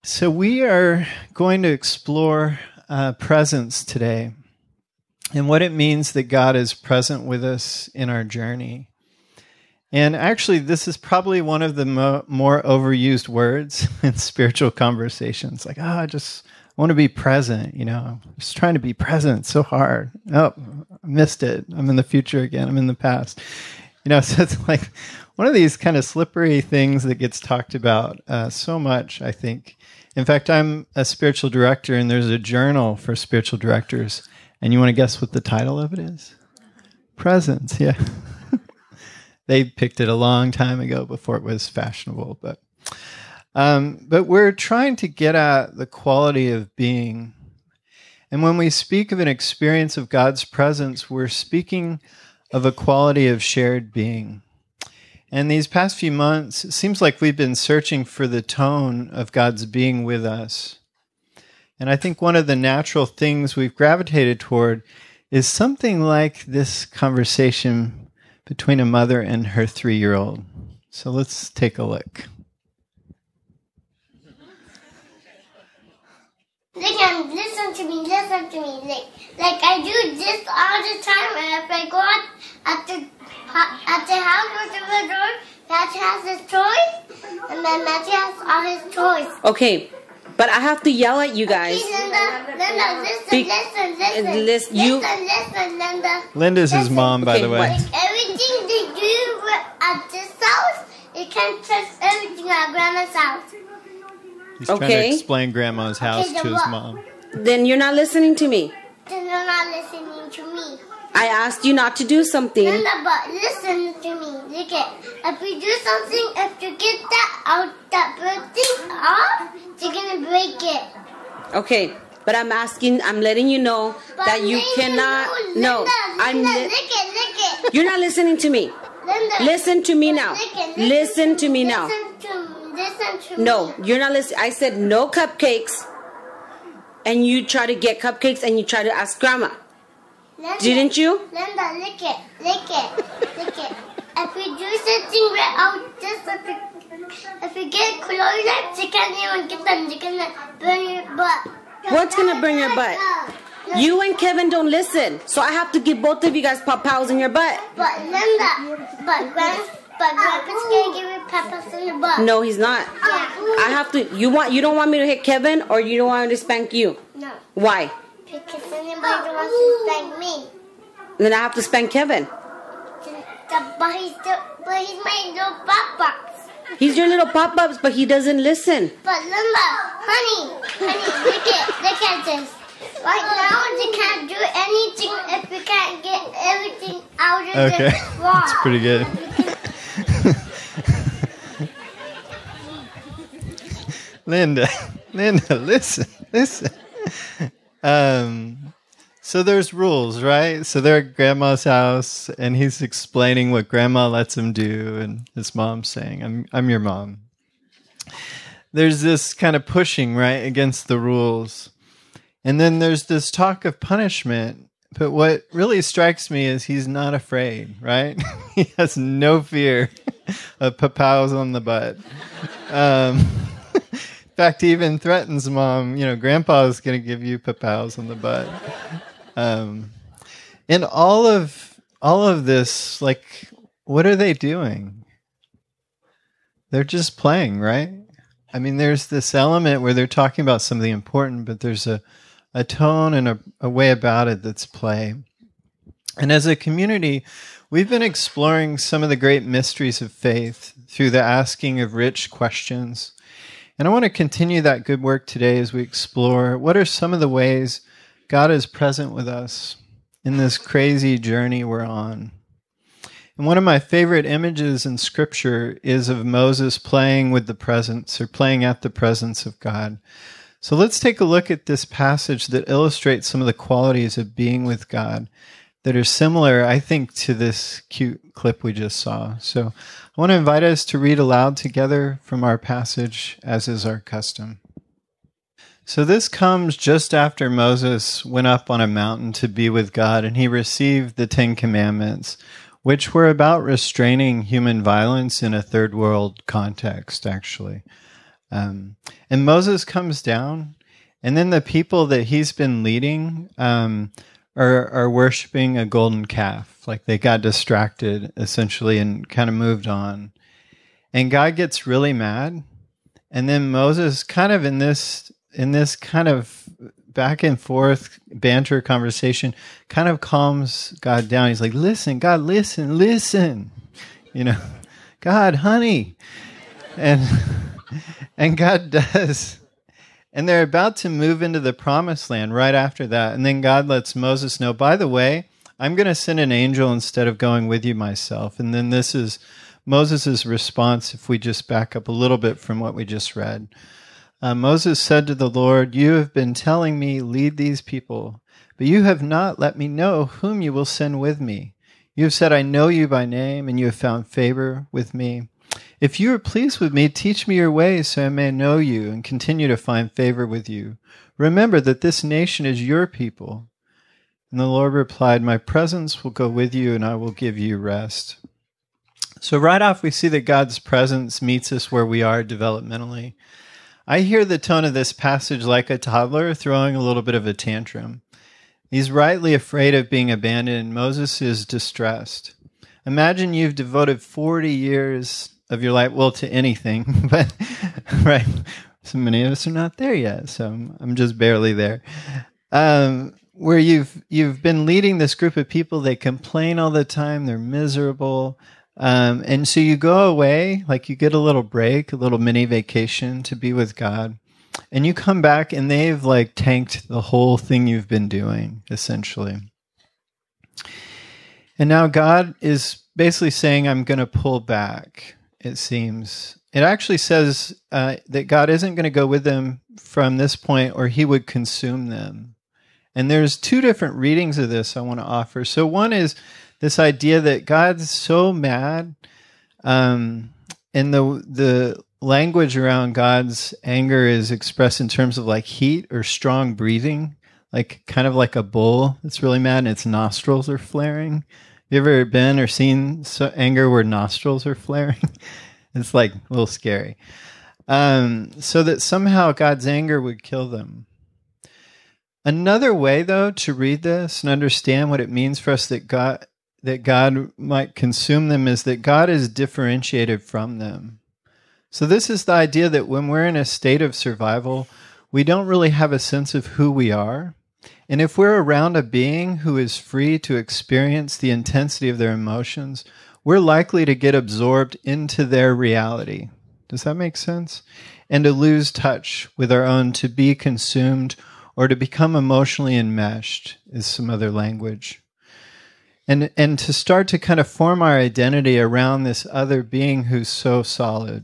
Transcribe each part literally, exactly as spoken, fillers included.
So we are going to explore uh, presence today and what it means that God is present with us in our journey. And actually, this is probably one of the mo- more overused words in spiritual conversations. Like, oh, I just want to be present, you know, I'm just trying to be present so hard. Oh, I missed it. I'm in the future again. I'm in the past. You know, so it's like one of these kind of slippery things that gets talked about uh, so much, I think. In fact, I'm a spiritual director, and there's a journal for spiritual directors. And you want to guess what the title of it is? Presence, yeah. They picked it a long time ago before it was fashionable. But um, but we're trying to get at the quality of being. And when we speak of an experience of God's presence, we're speaking of a quality of shared being. And these past few months, it seems like we've been searching for the tone of God's being with us. And I think one of the natural things we've gravitated toward is something like this conversation between a mother and her three-year-old. So let's take a look. Like, listen to me, listen to me. Like, like I do this all the time. And if I go out at the at the house or the door, Matthew has his toys, and then Matthew has all his toys. Okay, but I have to yell at you guys. Okay, Linda, Linda, listen, Be- listen, listen, listen, you- listen, listen, Linda. Linda's his Listen. mom, by Okay, the way. what? Like everything they do at this house, you can't trust everything at Grandma's house. He's trying to Okay. explain Grandma's house Okay, to then his what? mom. Then you're not listening to me. Then you're not listening to me. I asked you not to do something. Linda, but listen to me. Look at, if we do something, if you get that out, that bird thing off, you're gonna break it. Okay, but I'm asking, I'm letting you know But that you Linda, cannot. Linda, No, Linda, I'm. Linda, Li- look it, look it. you're not listening to me. Linda, Listen to me now. look it, Listen to me now. Listen to, listen to No, me. you're not listening. I said no cupcakes, and you try to get cupcakes, and you try to ask Grandma. Linda, Didn't you? Linda, look it, look it, look it. If we do something right out this, if we, if we get close, you can't even get them. You're gonna burn your butt. What's gonna burn your butt? You and Kevin don't listen, so I have to give both of you guys pop-pows in your butt. But Linda, but Grand, but Grandpa's gonna give you peppers in the butt. No, he's not. Yeah. I have to. You want? You don't want me to hit Kevin, or you don't want me to spank you? No, Why? because anybody wants to spank me. Then I have to spank Kevin. But he's still, but he's my little pop-ups. He's your little pop-ups, but he doesn't listen. But Linda, honey, honey, look at, look at this. Right now, they can't do anything if we can't get everything out of Okay, the wall. that's pretty good. Linda, Linda, listen, listen. Um, so there's rules, right? So they're at Grandma's house, and he's explaining what Grandma lets him do, and his mom's saying, "I'm, I'm your mom." There's this kind of pushing, right, against the rules, and then there's this talk of punishment. But what really strikes me is he's not afraid, right? He has no fear of papows on the butt. Um, in fact, he even threatens Mom, you know, Grandpa is going to give you papows on the butt. Um, and all of all of this, like, what are they doing? They're just playing, right? I mean, there's this element where they're talking about something important, but there's a a tone and a, a way about it that's play. And as a community, we've been exploring some of the great mysteries of faith through the asking of rich questions. And I want to continue that good work today as we explore what are some of the ways God is present with us in this crazy journey we're on. And one of my favorite images in Scripture is of Moses playing with the presence or playing at the presence of God. So let's take a look at this passage that illustrates some of the qualities of being with God that are similar, I think, to this cute clip we just saw. So I want to invite us to read aloud together from our passage, as is our custom. So this comes just after Moses went up on a mountain to be with God, and he received the Ten Commandments, which were about restraining human violence in a third world context, actually. Um, and Moses comes down, and then the people that he's been leading um, are, are worshiping a golden calf. Like they got distracted, essentially, and kind of moved on. And God gets really mad. And then Moses, kind of in this in this kind of back and forth banter conversation, kind of calms God down. He's like, listen, God, listen, listen. You know, God, honey. And and God does. And they're about to move into the promised land right after that. And then God lets Moses know, by the way, I'm going to send an angel instead of going with you myself. And then this is Moses' response, if we just back up a little bit from what we just read. Uh, Moses said to the Lord, you have been telling me, lead these people, but you have not let me know whom you will send with me. You have said, I know you by name, and you have found favor with me. If you are pleased with me, teach me your ways so I may know you and continue to find favor with you. Remember that this nation is your people. And the Lord replied, my presence will go with you and I will give you rest. So right off, we see that God's presence meets us where we are developmentally. I hear the tone of this passage like a toddler throwing a little bit of a tantrum. He's rightly afraid of being abandoned, and Moses is distressed. Imagine you've devoted forty years of your life, well, to anything, but right, so many of us are not there yet, so I'm, I'm just barely there. Um, where you've you've been leading this group of people, they complain all the time, they're miserable, um, and so you go away, like you get a little break, a little mini vacation to be with God, and you come back and they've like tanked the whole thing you've been doing, essentially. And now God is basically saying, I'm going to pull back. It seems. It actually says uh, that God isn't going to go with them from this point, or he would consume them. And there's two different readings of this I want to offer. So one is this idea that God's so mad, um, and the the language around God's anger is expressed in terms of like heat or strong breathing, like kind of like a bull that's really mad and its nostrils are flaring. You ever been or seen so anger where nostrils are flaring? It's like a little scary. Um, so that somehow God's anger would kill them. Another way, though, to read this and understand what it means for us that God that God might consume them is that God is differentiated from them. So this is the idea that when we're in a state of survival, we don't really have a sense of who we are. And if we're around a being who is free to experience the intensity of their emotions, we're likely to get absorbed into their reality. Does that make sense? And to lose touch with our own, to be consumed, or to become emotionally enmeshed is some other language. And, and to start to kind of form our identity around this other being who's so solid.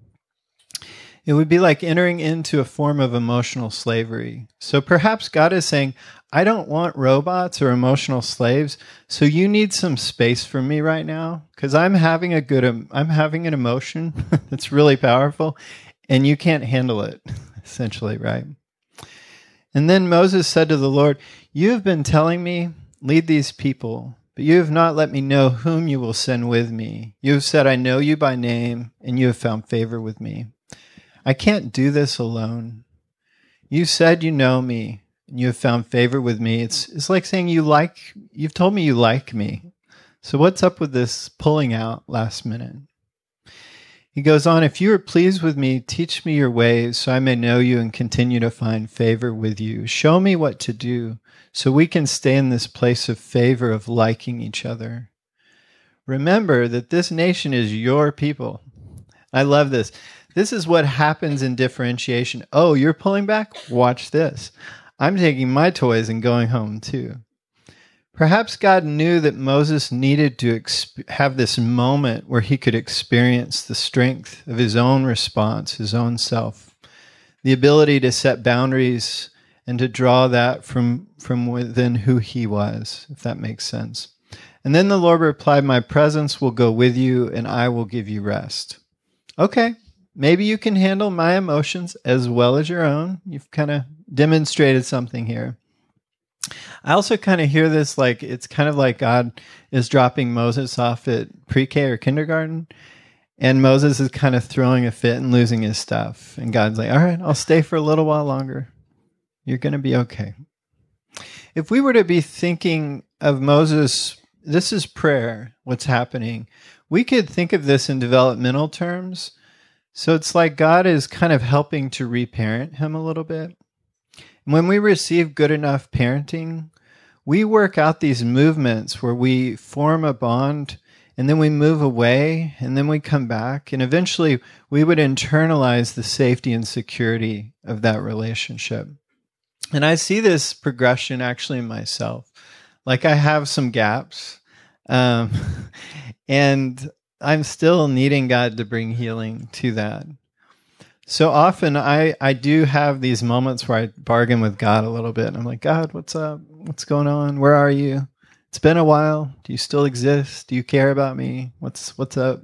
It would be like entering into a form of emotional slavery. So perhaps God is saying, I don't want robots or emotional slaves, so you need some space from me right now, because I'm having a good, I'm having an emotion that's really powerful, and you can't handle it, essentially, right? And then Moses said to the Lord, you have been telling me, lead these people, but you have not let me know whom you will send with me. You have said, I know you by name, and you have found favor with me. I can't do this alone. You said you know me, and you have found favor with me. It's it's like saying you like, you've told me you like me. So what's up with this pulling out last minute? He goes on, if you are pleased with me, teach me your ways so I may know you and continue to find favor with you. Show me what to do so we can stay in this place of favor, of liking each other. Remember that this nation is your people. I love this. This is what happens in differentiation. Oh, you're pulling back? Watch this. I'm taking my toys and going home too. Perhaps God knew that Moses needed to exp- have this moment where he could experience the strength of his own response, his own self, the ability to set boundaries and to draw that from, from within who he was, if that makes sense. And then the Lord replied, my presence will go with you and I will give you rest. Okay. Maybe you can handle my emotions as well as your own. You've kind of demonstrated something here. I also kind of hear this like it's kind of like God is dropping Moses off at pre-K or kindergarten, And Moses is kind of throwing a fit and losing his stuff. And God's like, all right, I'll stay for a little while longer. You're going to be okay. If we were to be thinking of Moses, this is prayer, what's happening. We could think of this in developmental terms. So it's like God is kind of helping to reparent him a little bit. And when we receive good enough parenting, we work out these movements where we form a bond and then we move away and then we come back. And eventually we would internalize the safety and security of that relationship. And I see this progression actually in myself. Like I have some gaps, um, and I'm still needing God to bring healing to that. So often I, I do have these moments where I bargain with God a little bit. And I'm like, God, what's up? What's going on? Where are you? It's been a while. Do you still exist? Do you care about me? What's what's up?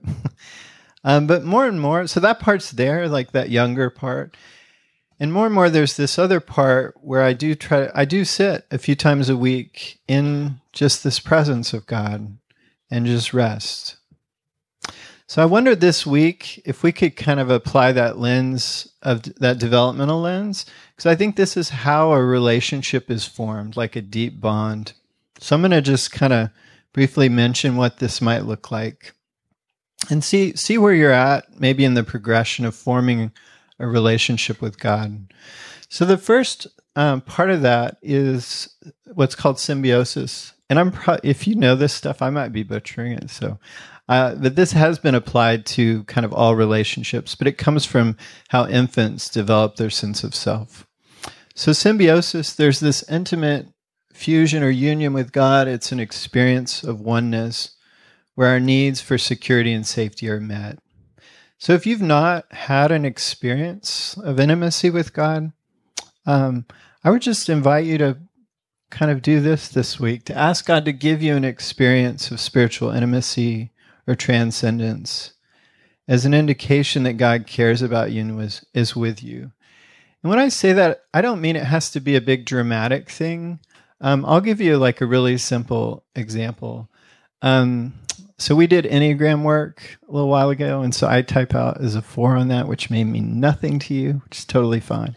um, but more and more, so that part's there, like that younger part. And more and more, there's this other part where I do try, I do sit a few times a week in just this presence of God and just rest. So I wondered this week if we could kind of apply that lens of that developmental lens, because I think this is how a relationship is formed, like a deep bond. So I'm going to just kind of briefly mention what this might look like and see, see where you're at, maybe in the progression of forming a relationship with God. So the first um, part of that is what's called symbiosis. And I'm pro- if you know this stuff, I might be butchering it. So, uh, but this has been applied to kind of all relationships, but it comes from how infants develop their sense of self. So symbiosis, there's this intimate fusion or union with God. It's an experience of oneness where our needs for security and safety are met. So if you've not had an experience of intimacy with God, um, I would just invite you to kind of do this this week, to ask God to give you an experience of spiritual intimacy or transcendence as an indication that God cares about you and was, is with you. And when I say that, I don't mean it has to be a big dramatic thing. Um, I'll give you like a really simple example. Um, So we did Enneagram work a little while ago, and so I type out as a four on that, which may mean nothing to you, which is totally fine.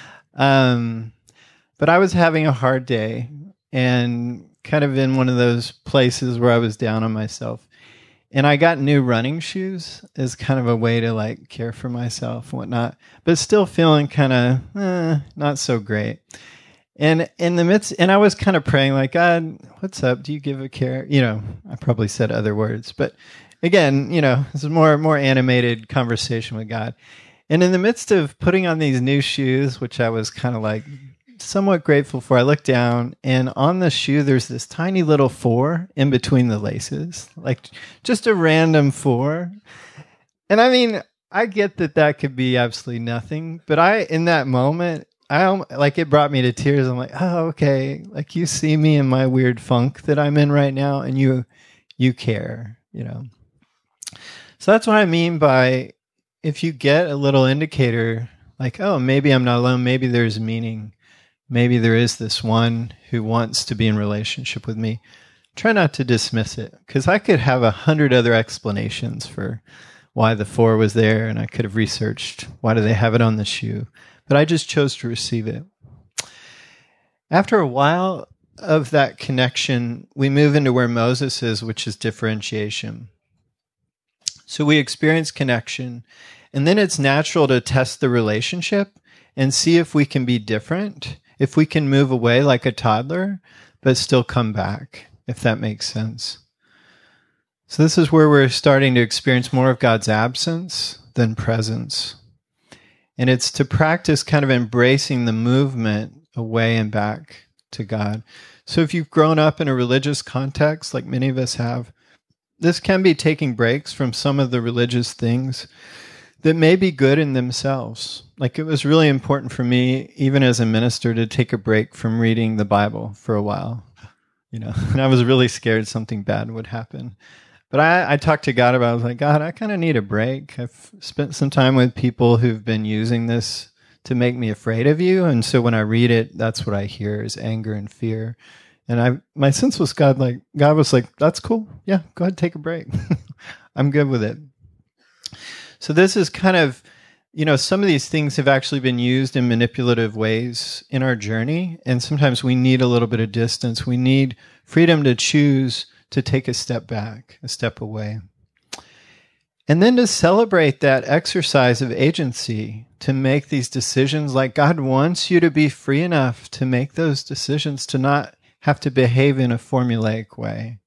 Um, but I was having a hard day and kind of in one of those places where I was down on myself. And I got new running shoes as kind of a way to like care for myself and whatnot, but still feeling kind of eh, not so great. And in the midst, and I was kind of praying like, God, what's up? Do you give a care? You know, I probably said other words, but again, you know, this is more, more animated conversation with God. And in the midst of putting on these new shoes, which I was kind of like somewhat grateful for, I looked down and on the shoe, there's this tiny little four in between the laces, like just a random four. And I mean, I get that that could be absolutely nothing, but I, in that moment, I like it brought me to tears. I'm like, oh, okay. Like you see me in my weird funk that I'm in right now, and you, you care, you know. So that's what I mean by if you get a little indicator, like, oh, maybe I'm not alone. Maybe there's meaning. Maybe there is this one who wants to be in relationship with me. Try not to dismiss it, because I could have a hundred other explanations for why the four was there, and I could have researched why do they have it on the shoe. But I just chose to receive it. After a while of that connection, we move into where Moses is, which is differentiation. So we experience connection, and then it's natural to test the relationship and see if we can be different, if we can move away like a toddler, but still come back, if that makes sense. So this is where we're starting to experience more of God's absence than presence. And it's to practice kind of embracing the movement away and back to God. So if you've grown up in a religious context, like many of us have, this can be taking breaks from some of the religious things that may be good in themselves. Like it was really important for me, even as a minister, to take a break from reading the Bible for a while. You know, and I was really scared something bad would happen. But I, I talked to God about it. I was like, God, I kind of need a break. I've spent some time with people who've been using this to make me afraid of you. And so when I read it, that's what I hear is anger and fear. And I, my sense was God, like, God was like, that's cool. Yeah, go ahead, take a break. I'm good with it. So this is kind of, you know, some of these things have actually been used in manipulative ways in our journey. And sometimes we need a little bit of distance. We need freedom to choose to take a step back, a step away. And then to celebrate that exercise of agency, to make these decisions like God wants you to be free enough to make those decisions, to not have to behave in a formulaic way.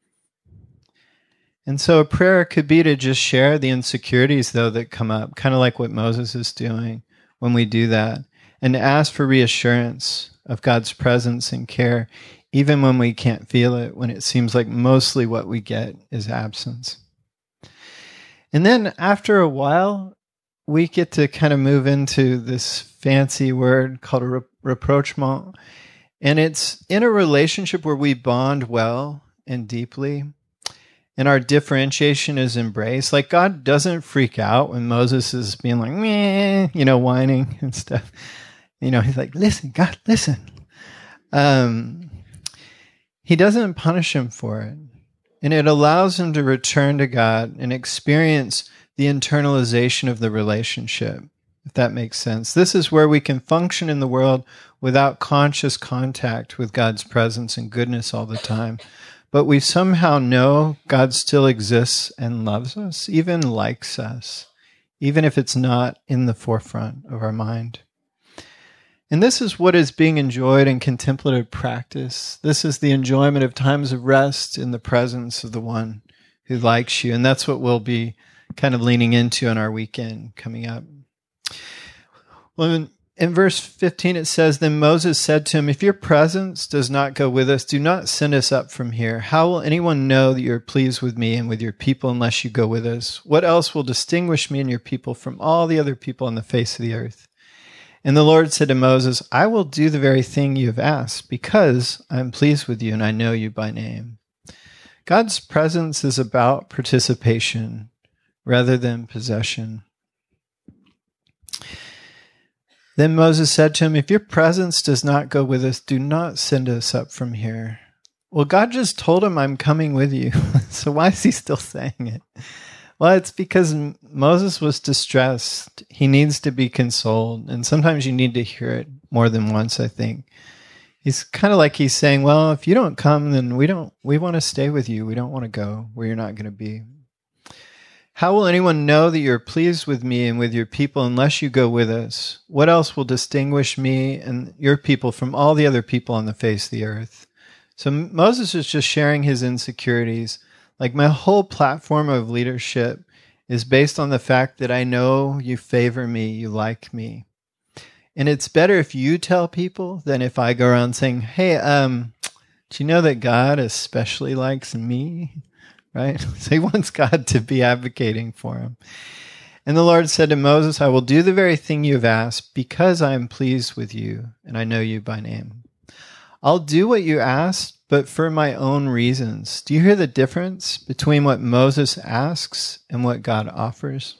And so a prayer could be to just share the insecurities, though, that come up, kind of like what Moses is doing when we do that, and to ask for reassurance of God's presence and care, even when we can't feel it, when it seems like mostly what we get is absence. And then after a while, we get to kind of move into this fancy word called a rapprochement. And it's in a relationship where we bond well and deeply, and our differentiation is embraced. Like, God doesn't freak out when Moses is being like, meh, you know, whining and stuff. You know, he's like, listen, God, listen. Um, he doesn't punish him for it. And it allows him to return to God and experience the internalization of the relationship, if that makes sense. This is where we can function in the world without conscious contact with God's presence and goodness all the time. But we somehow know God still exists and loves us, even likes us, even if it's not in the forefront of our mind. And this is what is being enjoyed in contemplative practice. This is the enjoyment of times of rest in the presence of the one who likes you. And that's what we'll be kind of leaning into on our weekend coming up. Well, in, in verse fifteen, it says, Then Moses said to him, If your presence does not go with us, do not send us up from here. How will anyone know that you are pleased with me and with your people unless you go with us? What else will distinguish me and your people from all the other people on the face of the earth? And the Lord said to Moses, I will do the very thing you have asked, because I am pleased with you and I know you by name. God's presence is about participation rather than possession. Then Moses said to him, If your presence does not go with us, do not send us up from here. Well, God just told him, I'm coming with you. So why is he still saying it? Well, it's because Moses was distressed. He needs to be consoled. And sometimes you need to hear it more than once, I think. He's kind of like he's saying, well, if you don't come, then we don't, we want to stay with you. We don't want to go where you're not going to be. How will anyone know that you're pleased with me and with your people unless you go with us? What else will distinguish me and your people from all the other people on the face of the earth? So Moses is just sharing his insecurities. Like, my whole platform of leadership is based on the fact that I know you favor me, you like me. And it's better if you tell people than if I go around saying, hey, um, do you know that God especially likes me? Right? So he wants God to be advocating for him. And the Lord said to Moses, I will do the very thing you have asked because I am pleased with you and I know you by name. I'll do what you asked, but for my own reasons. Do you hear the difference between what Moses asks and what God offers?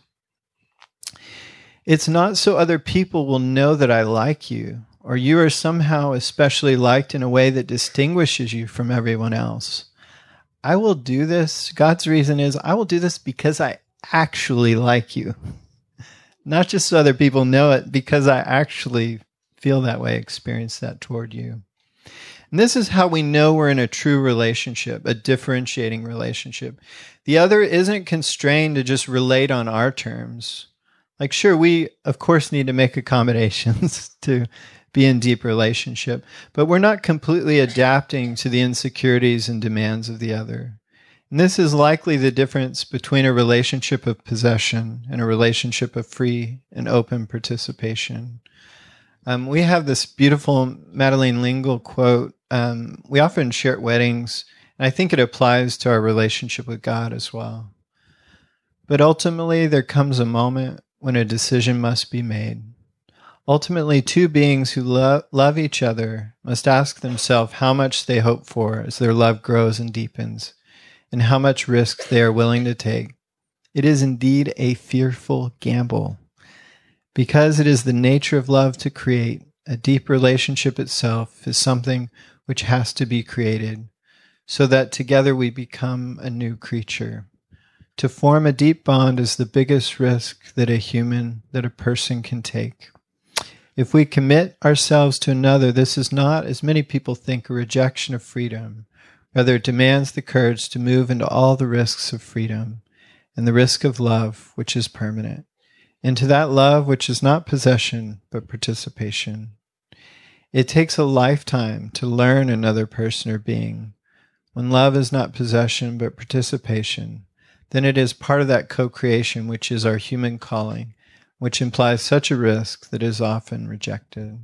It's not so other people will know that I like you, or you are somehow especially liked in a way that distinguishes you from everyone else. I will do this. God's reason is I will do this because I actually like you. Not just so other people know it, because I actually feel that way, experience that toward you. And this is how we know we're in a true relationship, a differentiating relationship. The other isn't constrained to just relate on our terms. Like, sure, we, of course, need to make accommodations to be in deep relationship, but we're not completely adapting to the insecurities and demands of the other. And this is likely the difference between a relationship of possession and a relationship of free and open participation. Um, we have this beautiful Madeleine L'Engle quote. Um, we often share at weddings, and I think it applies to our relationship with God as well. But ultimately, there comes a moment when a decision must be made. Ultimately, two beings who lo- love each other must ask themselves how much they hope for as their love grows and deepens, and how much risk they are willing to take. It is indeed a fearful gamble. Because it is the nature of love to create, a deep relationship itself is something which has to be created, so that together we become a new creature. To form a deep bond is the biggest risk that a human, that a person can take. If we commit ourselves to another, this is not, as many people think, a rejection of freedom. Rather, it demands the courage to move into all the risks of freedom and the risk of love, which is permanent, into that love which is not possession, but participation. It takes a lifetime to learn another person or being. When love is not possession, but participation, then it is part of that co-creation which is our human calling, which implies such a risk that is often rejected.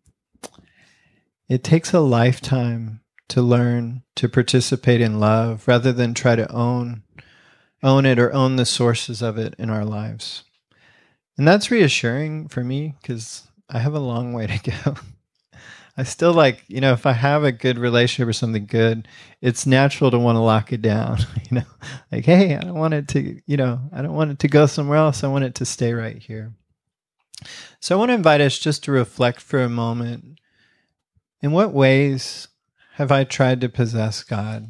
It takes a lifetime to learn to participate in love rather than try to own, own it or own the sources of it in our lives. And that's reassuring for me because I have a long way to go. I still like, you know, if I have a good relationship or something good, it's natural to want to lock it down, you know, like, hey, I don't want it to, you know, I don't want it to go somewhere else. I want it to stay right here. So I want to invite us just to reflect for a moment. In what ways have I tried to possess God?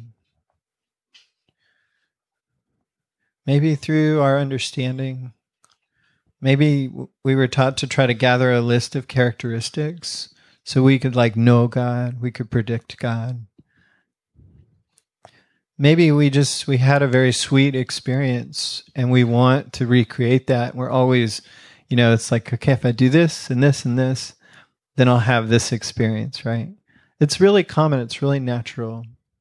Maybe through our understanding. Maybe we were taught to try to gather a list of characteristics so we could like know God, we could predict God. Maybe we just, we had a very sweet experience and we want to recreate that. We're always, you know, it's like, okay, if I do this and this and this, then I'll have this experience, right? It's really common. It's really natural.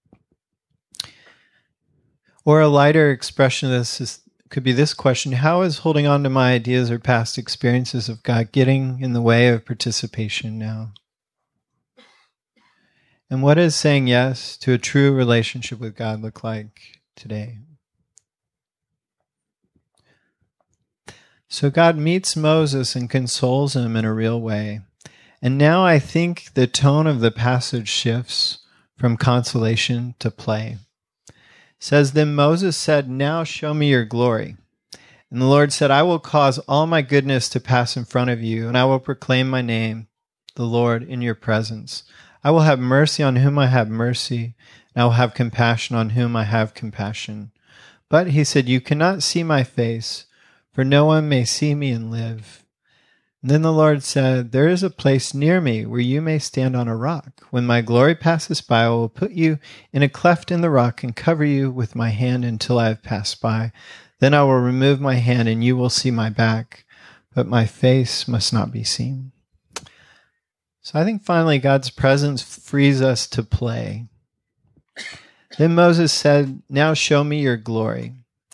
Or a lighter expression of this is, could be this question: how is holding on to my ideas or past experiences of God getting in the way of participation now? And what does saying yes to a true relationship with God look like today? So God meets Moses and consoles him in a real way. And now I think the tone of the passage shifts from consolation to play. It says, then Moses said, now show me your glory. And the Lord said, I will cause all my goodness to pass in front of you, and I will proclaim my name, the Lord, in your presence. I will have mercy on whom I have mercy, and I will have compassion on whom I have compassion. But he said, you cannot see my face, for no one may see me and live. And then the Lord said, there is a place near me where you may stand on a rock. When my glory passes by, I will put you in a cleft in the rock and cover you with my hand until I have passed by. Then I will remove my hand and you will see my back, but my face must not be seen. So I think finally God's presence frees us to play. Then Moses said, now show me your glory,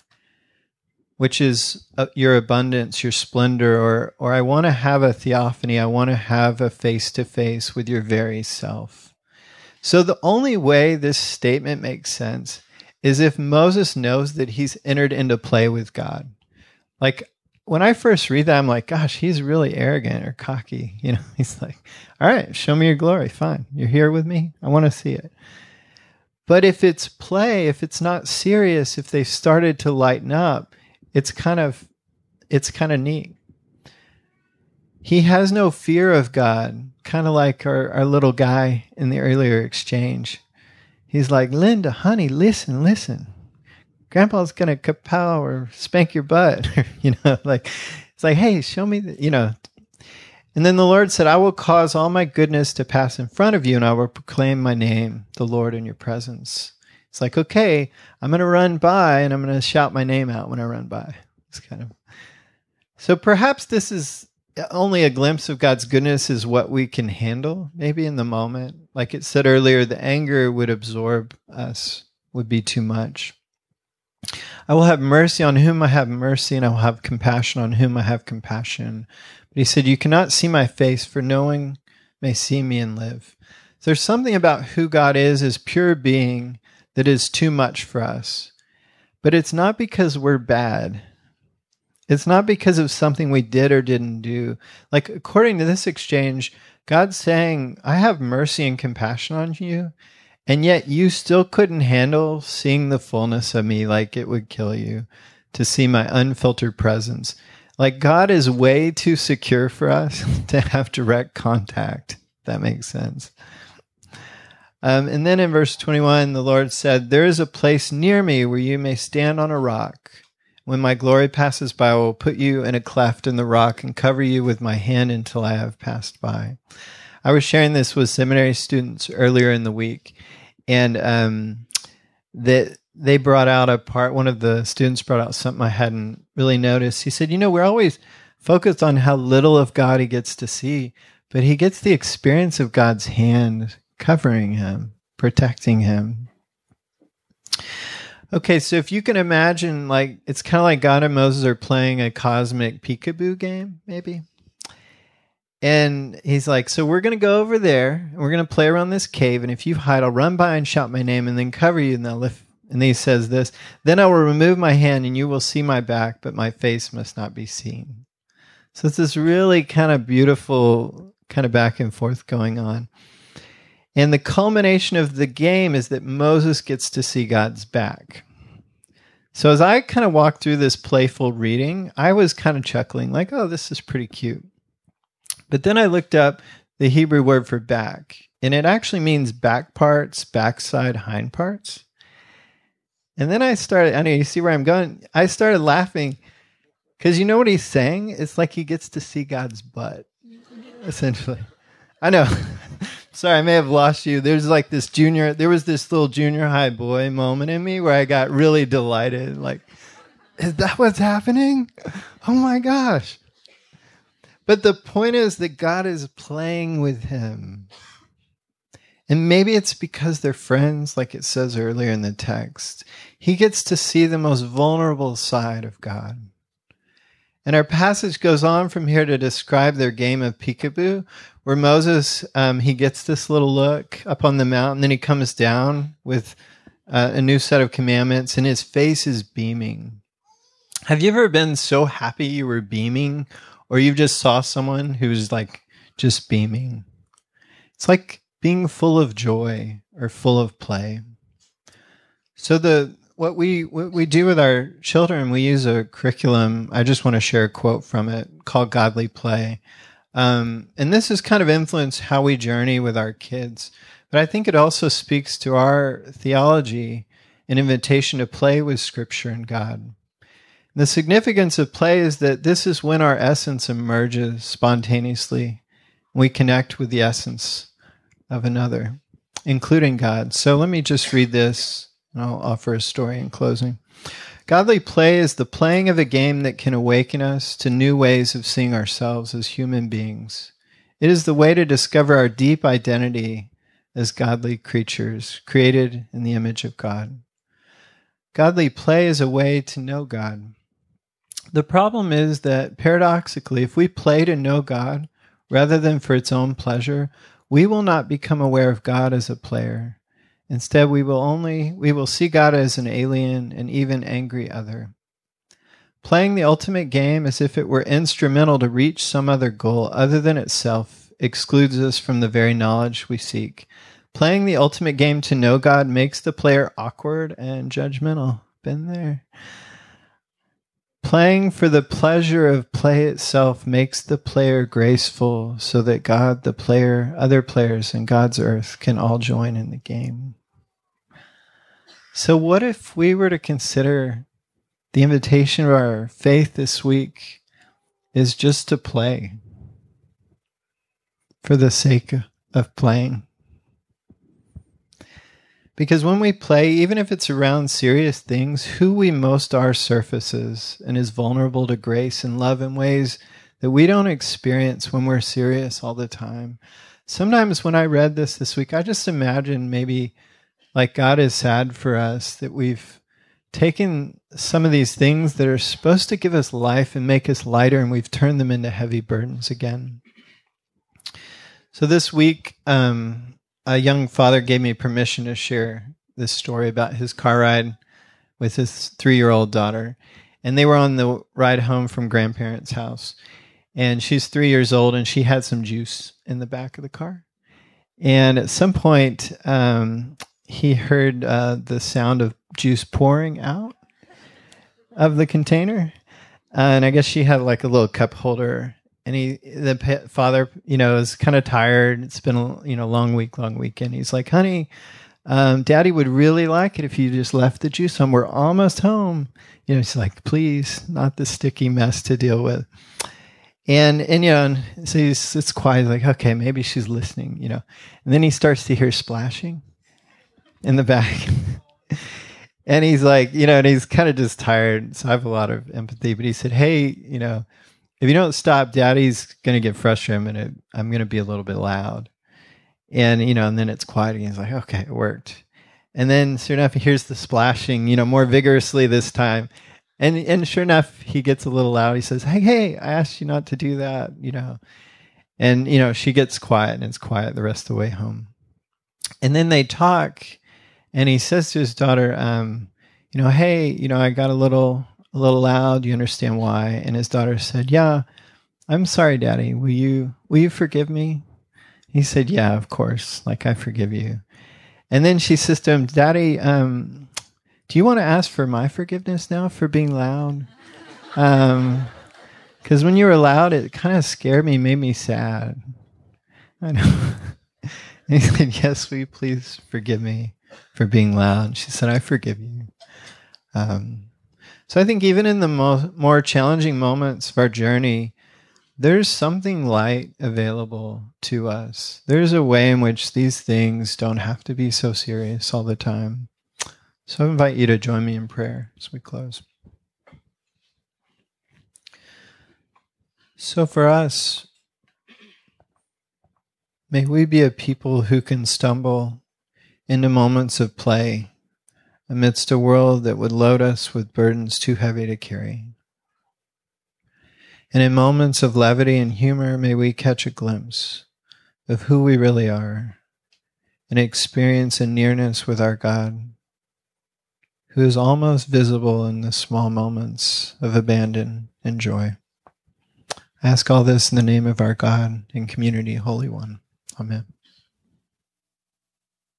which is uh, your abundance, your splendor, or or I want to have a theophany. I want to have a face-to-face with your very self. So the only way this statement makes sense is if Moses knows that he's entered into play with God. Like, when I first read that, I'm like, gosh, he's really arrogant or cocky. You know, he's like, all right, show me your glory. Fine. You're here with me. I want to see it. But if it's play, if it's not serious, if they've started to lighten up, it's kind of, it's kind of neat. He has no fear of God, kind of like our, our little guy in the earlier exchange. He's like, Linda, honey, listen, listen. Grandpa's going to kapow or spank your butt. you know, like, it's like, hey, show me, the, you know. And then the Lord said, I will cause all my goodness to pass in front of you, and I will proclaim my name, the Lord, in your presence. It's like, okay, I'm going to run by, and I'm going to shout my name out when I run by. It's kind of, so perhaps this is only a glimpse of God's goodness is what we can handle, maybe in the moment. Like it said earlier, the anger would absorb us, would be too much. I will have mercy on whom I have mercy, and I will have compassion on whom I have compassion. But he said, you cannot see my face, for no one may see me and live. So there's something about who God is as pure being that is too much for us. But it's not because we're bad. It's not because of something we did or didn't do. Like, according to this exchange, God's saying, I have mercy and compassion on you, and yet you still couldn't handle seeing the fullness of me. Like, it would kill you to see my unfiltered presence. Like, God is way too secure for us to have direct contact. If that makes sense. Um, and then in verse twenty-one, the Lord said, there is a place near me where you may stand on a rock. When my glory passes by, I will put you in a cleft in the rock and cover you with my hand until I have passed by. I was sharing this with seminary students earlier in the week, and um, that they brought out a part, one of the students brought out something I hadn't really noticed. He said, you know, we're always focused on how little of God he gets to see, but he gets the experience of God's hand covering him, protecting him. Okay, so if you can imagine, like, it's kind of like God and Moses are playing a cosmic peekaboo game, maybe. And he's like, so we're going to go over there, and we're going to play around this cave, and if you hide, I'll run by and shout my name, and then cover you, and they'll lift. And then he says this, then I will remove my hand, and you will see my back, but my face must not be seen. So it's this really kind of beautiful kind of back and forth going on. And the culmination of the game is that Moses gets to see God's back. So as I kind of walked through this playful reading, I was kind of chuckling, like, oh, this is pretty cute. But then I looked up the Hebrew word for back, and it actually means back parts, backside, hind parts. And then I started, I know you see where I'm going. I started laughing because you know what he's saying? It's like he gets to see God's butt, essentially. I know. Sorry, I may have lost you. There's like this junior, there was this little junior high boy moment in me where I got really delighted. Like, is that what's happening? Oh my gosh. But the point is that God is playing with him. And maybe it's because they're friends, like it says earlier in the text. He gets to see the most vulnerable side of God. And our passage goes on from here to describe their game of peekaboo, where Moses, um, he gets this little look up on the mountain, then he comes down with uh, a new set of commandments, and his face is beaming. Have you ever been so happy you were beaming, or you just saw someone who's like just beaming? It's like being full of joy or full of play. So the what we what we do with our children, we use a curriculum. I just want to share a quote from it called Godly Play. Um, and this has kind of influenced how we journey with our kids. But I think it also speaks to our theology, an invitation to play with Scripture and God. The significance of play is that this is when our essence emerges spontaneously. We connect with the essence of another, including God. So let me just read this, and I'll offer a story in closing. Godly play is the playing of a game that can awaken us to new ways of seeing ourselves as human beings. It is the way to discover our deep identity as godly creatures, created in the image of God. Godly play is a way to know God. The problem is that, paradoxically, if we play to know God rather than for its own pleasure, we will not become aware of God as a player. Instead, we will only we will see God as an alien and even angry other. Playing the ultimate game as if it were instrumental to reach some other goal other than itself excludes us from the very knowledge we seek. Playing the ultimate game to know God makes the player awkward and judgmental. Been there. Playing for the pleasure of play itself makes the player graceful so that God, the player, other players, and God's earth can all join in the game. So what if we were to consider the invitation of our faith this week is just to play for the sake of playing? Because when we play, even if it's around serious things, who we most are surfaces and is vulnerable to grace and love in ways that we don't experience when we're serious all the time. Sometimes when I read this this week, I just imagined maybe like God is sad for us that we've taken some of these things that are supposed to give us life and make us lighter, and we've turned them into heavy burdens again. So this week, um, a young father gave me permission to share this story about his car ride with his three-year-old daughter. And they were on the ride home from grandparents' house. And she's three years old, and she had some juice in the back of the car. And at some point, um, he heard uh, the sound of juice pouring out of the container. Uh, and I guess she had like a little cup holder. And he, the pet father, you know, is kind of tired. It's been a you know long week, long weekend. He's like, "Honey, Um, Daddy would really like it if you just left the juice on. We're almost home. You know, she's like, please, not the sticky mess to deal with. And, and you know, and so he's, it's quiet. He's like, okay, maybe she's listening, you know. And then he starts to hear splashing in the back. And he's like, you know, and he's kind of just tired. So I have a lot of empathy. But he said, hey, you know, if you don't stop, Daddy's going to get frustrated. I'm going to, I'm going to be a little bit loud. And, you know, and then it's quiet again. He's like, okay, it worked. And then sure enough, he hears the splashing, you know, more vigorously this time. And and sure enough, he gets a little loud. He says, hey, hey, I asked you not to do that, you know. And, you know, she gets quiet, and it's quiet the rest of the way home. And then they talk, and he says to his daughter, um, you know, hey, you know, I got a little a little loud. You understand why? And his daughter said, yeah, I'm sorry, Daddy. Will you will you forgive me? He said, yeah, of course. Like, I forgive you. And then she says to him, Daddy, um, do you want to ask for my forgiveness now for being loud? Um, because when you were loud, it kind of scared me, made me sad. I know. And he said, yes, will you please forgive me for being loud? And she said, I forgive you. Um, so I think even in the mo- more challenging moments of our journey, there's something light available to us. There's a way in which these things don't have to be so serious all the time. So I invite you to join me in prayer as we close. So for us, may we be a people who can stumble into moments of play amidst a world that would load us with burdens too heavy to carry. And in moments of levity and humor, may we catch a glimpse of who we really are and experience a nearness with our God, who is almost visible in the small moments of abandon and joy. I ask all this in the name of our God and community, Holy One. Amen.